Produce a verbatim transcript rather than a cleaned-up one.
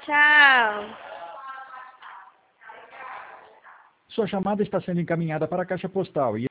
Tchau. Sua chamada está sendo encaminhada para a caixa postal e